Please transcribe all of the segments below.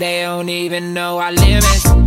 They don't even know I live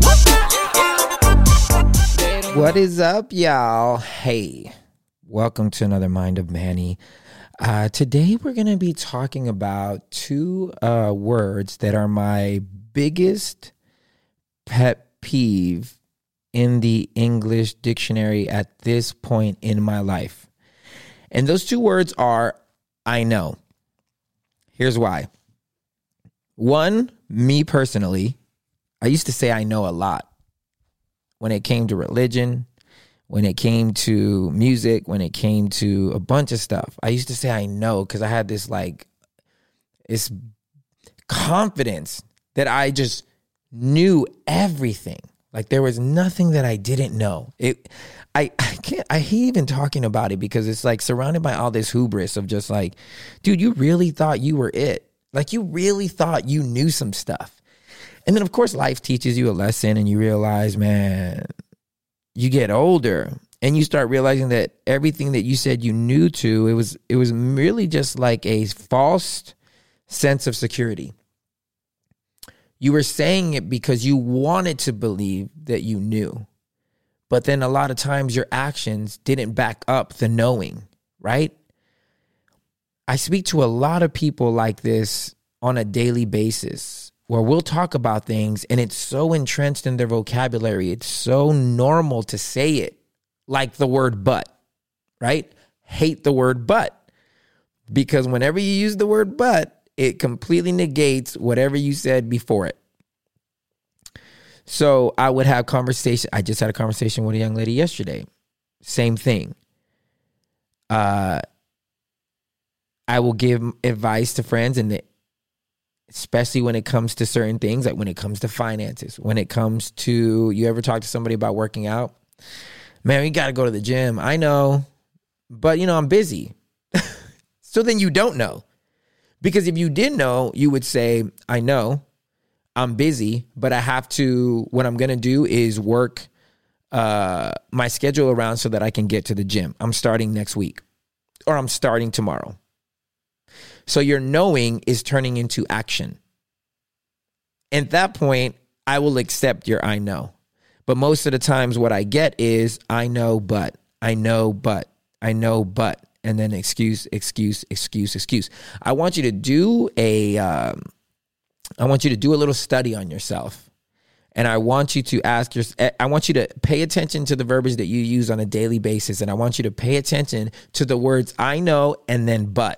in. What is up, y'all? Hey, welcome to another Mind of Manny. Today we're going to be talking about two words that are my biggest pet peeve in the English dictionary at this point in my life. And those two words are, I know. Here's why. One, me personally, I used to say I know a lot. When it came to religion, when it came to music, when it came to a bunch of stuff, I used to say I know because I had this confidence that I just knew everything. Like there was nothing that I didn't know. I hate even talking about it because it's like surrounded by all this hubris of just like, dude, you really thought you were it. Like you really thought you knew some stuff. And then of course life teaches you a lesson and you realize, man, you get older and you start realizing that everything that you said you knew it was really just like a false sense of security. You were saying it because you wanted to believe that you knew. But then a lot of times your actions didn't back up the knowing, right? I speak to a lot of people like this on a daily basis where we'll talk about things and it's so entrenched in their vocabulary. It's so normal to say it like the word but, right? Hate the word but because whenever you use the word but, it completely negates whatever you said before it. So I would have conversation. I just had a conversation with a young lady yesterday. Same thing. I will give advice to friends, and especially when it comes to certain things, like when it comes to finances, when it comes to, you ever talk to somebody about working out? Man, you got to go to the gym. I know, but I'm busy. So then you don't know. Because if you did know, you would say, I know, I'm busy, but I have to, what I'm going to do is work my schedule around so that I can get to the gym. I'm starting next week or I'm starting tomorrow. So your knowing is turning into action. At that point, I will accept your I know. But most of the times what I get is I know, but, I know, but, I know, but, and then excuse. I want you to do a little study on yourself. And I want you to I want you to pay attention to the verbiage that you use on a daily basis. And I want you to pay attention to the words I know and then but.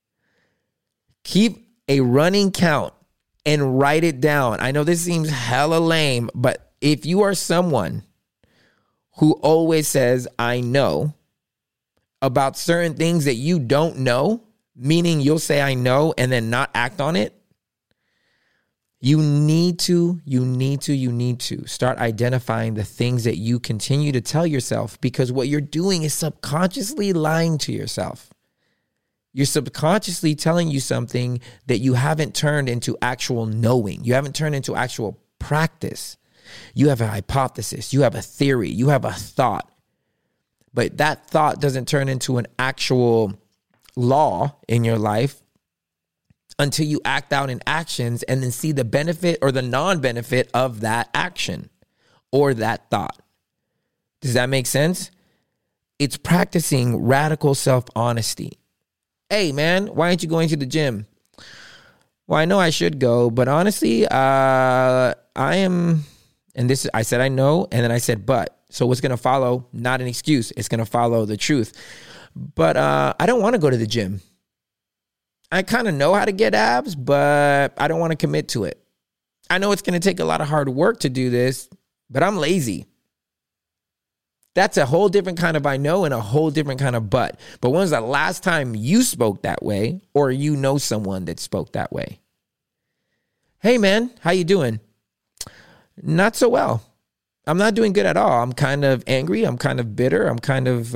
Keep a running count and write it down. I know this seems hella lame, but if you are someone who always says, I know, about certain things that you don't know, meaning you'll say, I know, and then not act on it, you need to start identifying the things that you continue to tell yourself, because what you're doing is subconsciously lying to yourself. You're subconsciously telling you something that you haven't turned into actual knowing. You haven't turned into actual practice. You have a hypothesis. You have a theory. You have a thought. But that thought doesn't turn into an actual law in your life until you act out in actions and then see the benefit or the non-benefit of that action or that thought. Does that make sense? It's practicing radical self-honesty. Hey, man, why aren't you going to the gym? Well, I know I should go, but honestly, I am, and this, I said I know, and then I said but. So what's going to follow? Not an excuse. It's going to follow the truth. But I don't want to go to the gym. I kind of know how to get abs, but I don't want to commit to it. I know it's going to take a lot of hard work to do this, but I'm lazy. That's a whole different kind of I know and a whole different kind of but. But when was the last time you spoke that way or you know someone that spoke that way? Hey, man, how you doing? Not so well. I'm not doing good at all. I'm kind of angry. I'm kind of bitter. I'm kind of,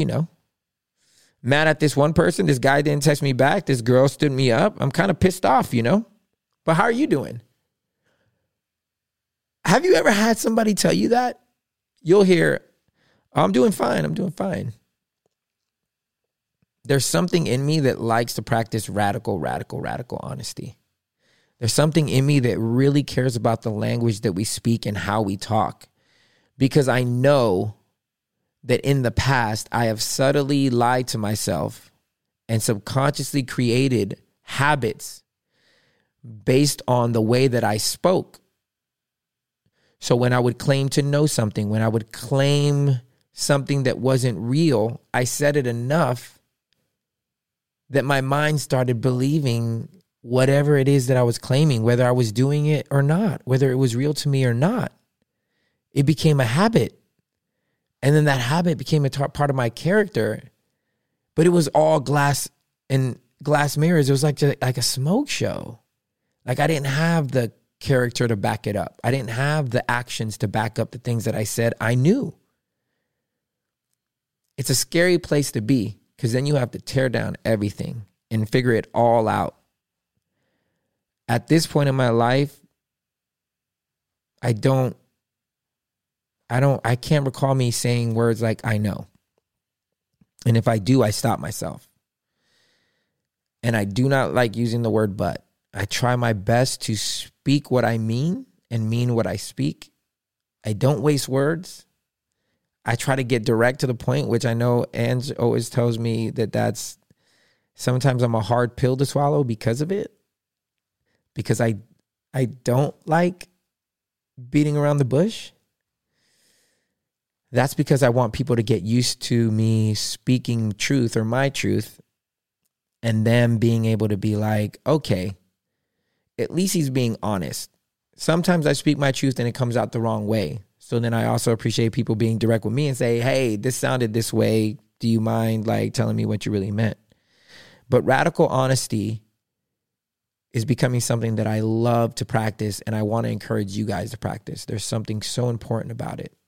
mad at this one person. This guy didn't text me back. This girl stood me up. I'm kind of pissed off, But how are you doing? Have you ever had somebody tell you that? You'll hear, I'm doing fine. I'm doing fine. There's something in me that likes to practice radical honesty. There's something in me that really cares about the language that we speak and how we talk, because I know that in the past I have subtly lied to myself and subconsciously created habits based on the way that I spoke. So when I would claim to know something, when I would claim something that wasn't real, I said it enough that my mind started believing whatever it is that I was claiming, whether I was doing it or not, whether it was real to me or not. It became a habit. And then that habit became a part of my character. But it was all glass and glass mirrors. It was like a smoke show. Like I didn't have the character to back it up. I didn't have the actions to back up the things that I said I knew. It's a scary place to be, because then you have to tear down everything and figure it all out. At this point in my life, I can't recall me saying words like I know. And if I do, I stop myself. And I do not like using the word but. I try my best to speak what I mean and mean what I speak. I don't waste words. I try to get direct to the point, which I know Ange always tells me that's sometimes I'm a hard pill to swallow because of it. Because I don't like beating around the bush. That's because I want people to get used to me speaking truth or my truth, and them being able to be like, okay, at least he's being honest. Sometimes I speak my truth and it comes out the wrong way. So then I also appreciate people being direct with me and say, hey, this sounded this way. Do you mind like telling me what you really meant? But radical honesty is becoming something that I love to practice, and I want to encourage you guys to practice. There's something so important about it.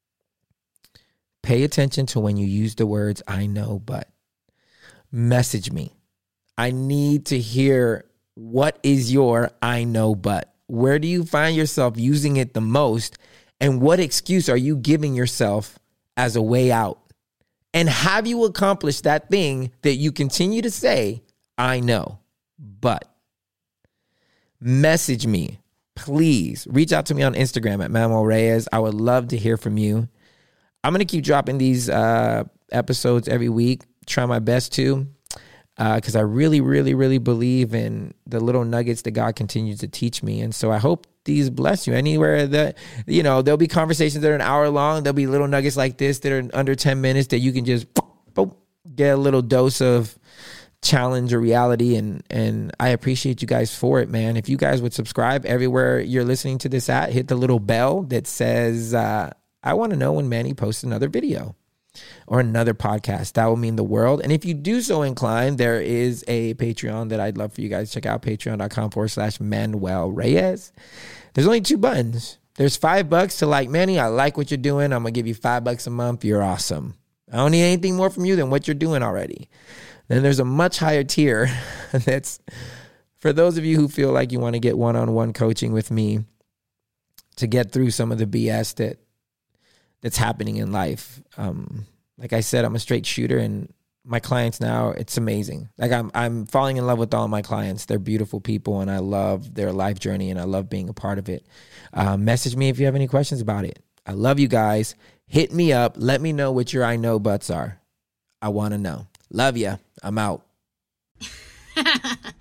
Pay attention to when you use the words, I know, but. Message me. I need to hear, what is your I know, but? Where do you find yourself using it the most? And what excuse are you giving yourself as a way out? And have you accomplished that thing that you continue to say, I know, but? Message me. Please reach out to me on Instagram at Manuel Reyes. I would love to hear from you. I'm going to keep dropping these episodes every week. Try my best to, because I really, really, really believe in the little nuggets that God continues to teach me. And so I hope these bless you. Anywhere that, there'll be conversations that are an hour long. There'll be little nuggets like this that are under 10 minutes that you can just get a little dose of challenge or reality. And I appreciate you guys for it, man. If you guys would subscribe everywhere you're listening to this at, hit the little bell that says, I want to know when Manny posts another video or another podcast. That will mean the world. And if you do so inclined, there is a Patreon that I'd love for you guys to check out, patreon.com/Manuel Reyes. There's only 2 buttons. There's $5 to like, Manny, I like what you're doing. I'm going to give you $5 a month. You're awesome. I don't need anything more from you than what you're doing already. Then there's a much higher tier that's for those of you who feel like you want to get one-on-one coaching with me to get through some of the BS that's happening in life. Like I said, I'm a straight shooter, and my clients now, it's amazing. Like I'm falling in love with all my clients. They're beautiful people, and I love their life journey, and I love being a part of it. Message me if you have any questions about it. I love you guys. Hit me up. Let me know what your I know buts are. I want to know. Love ya. I'm out.